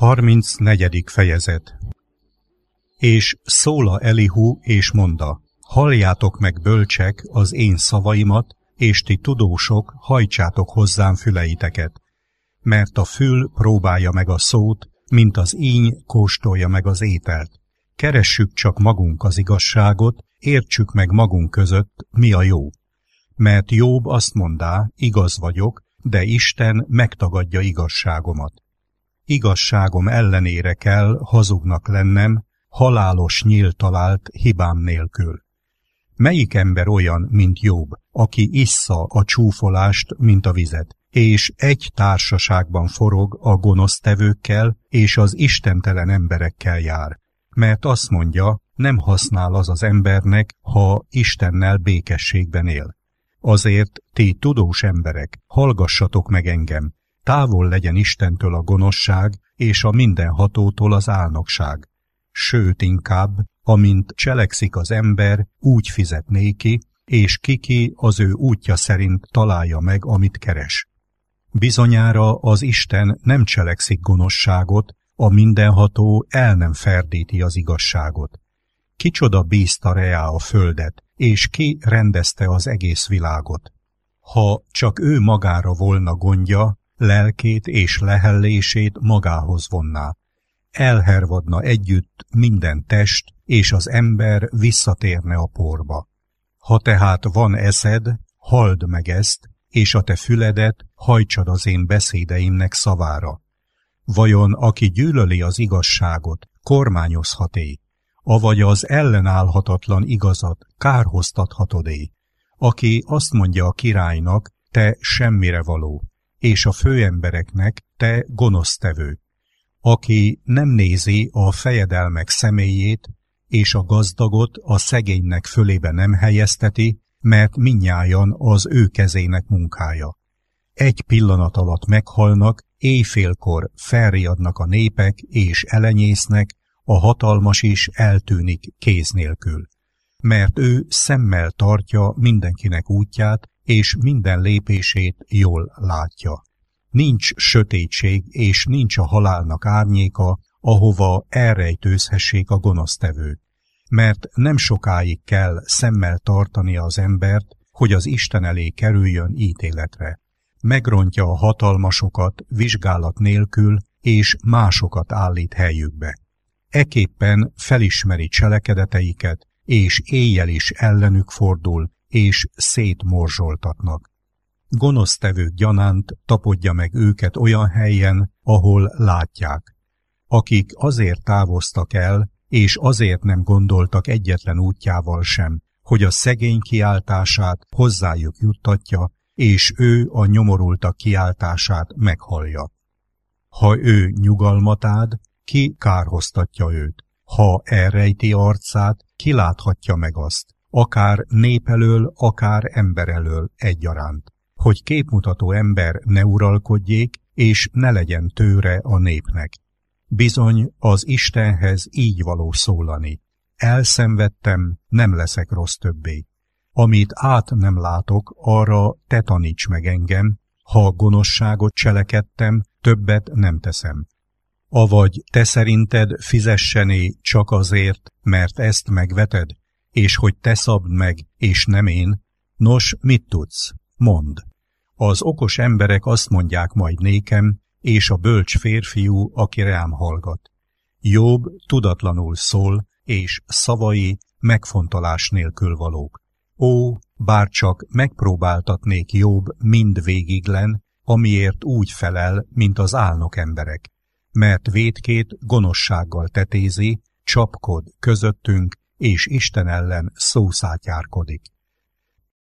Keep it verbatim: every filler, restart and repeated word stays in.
harmincnegyedik fejezet. És szóla Elihu, és monda, halljátok meg, bölcsek, az én szavaimat, és ti tudósok, hajtsátok hozzám füleiteket. Mert a fül próbálja meg a szót, mint az íny kóstolja meg az ételt. Keressük csak magunk az igazságot, értsük meg magunk között, mi a jó. Mert Jobb azt mondá, igaz vagyok, de Isten megtagadja igazságomat. Igazságom ellenére kell hazugnak lennem, halálos nyíl talált hibám nélkül. Melyik ember olyan, mint Jobb, aki issza a csúfolást, mint a vizet, és egy társaságban forog a gonosztevőkkel és az istentelen emberekkel jár? Mert azt mondja, nem használ az az embernek, ha Istennel békességben él. Azért, ti tudós emberek, hallgassatok meg engem, távol legyen Istentől a gonoszság, és a mindenhatótól az álnokság. Sőt, inkább, amint cselekszik az ember, úgy fizet néki, és kiki az ő útja szerint találja meg, amit keres. Bizonyára az Isten nem cselekszik gonoszságot, a mindenható el nem ferdíti az igazságot. Kicsoda bízta reá a földet, és ki rendezte az egész világot? Ha csak ő magára volna gondja, lelkét és lehellését magához vonná. Elhervadna együtt minden test, és az ember visszatérne a porba. Ha tehát van eszed, halld meg ezt, és a te füledet hajtsad az én beszédeimnek szavára. Vajon aki gyűlöli az igazságot, kormányozhat-é, avagy az ellenállhatatlan igazat kárhoztathatod-é? Aki azt mondja a királynak, te semmire való, és a főembereknek, te gonosztevő. Aki nem nézi a fejedelmek személyét, és a gazdagot a szegénynek fölébe nem helyezteti, mert mindnyájan az ő kezének munkája. Egy pillanat alatt meghalnak, éjfélkor felriadnak a népek, és elenyésznek, a hatalmas is eltűnik kéz nélkül. Mert ő szemmel tartja mindenkinek útját, és minden lépését jól látja. Nincs sötétség, és nincs a halálnak árnyéka, ahova elrejtőzhessék a gonosztevő. Mert nem sokáig kell szemmel tartania az embert, hogy az Isten elé kerüljön ítéletre. Megrontja a hatalmasokat vizsgálat nélkül, és másokat állít helyükbe. Eképpen felismeri cselekedeteiket, és éjjel is ellenük fordul, és szétmorzsoltatnak. Gonosztevők gyanánt tapodja meg őket olyan helyen, ahol látják. Akik azért távoztak el, és azért nem gondoltak egyetlen útjával sem, hogy a szegény kiáltását hozzájuk juttatja, és ő a nyomorultak kiáltását meghallja. Ha ő nyugalmat ad, ki kárhoztatja őt? Ha elrejti arcát, ki láthatja meg azt, akár nép elől, akár ember elől egyaránt, hogy képmutató ember ne uralkodjék, és ne legyen tőre a népnek. Bizony az Istenhez így való szólani. Elszenvedtem, nem leszek rossz többé. Amit át nem látok, arra te taníts meg engem, ha gonoszságot cselekedtem, többet nem teszem. Avagy te szerinted fizessené csak azért, mert ezt megveted, és hogy te szabd meg, és nem én? Nos, mit tudsz? Mondd. Az okos emberek azt mondják majd nékem, és a bölcs férfiú, aki rám hallgat. Jobb tudatlanul szól, és szavai megfontolás nélkül valók. Ó, bárcsak megpróbáltatnék Jobb mind végiglen, amiért úgy felel, mint az álnok emberek. Mert vétkét gonoszsággal tetézi, csapkod közöttünk, és Isten ellen szószátyárkodik.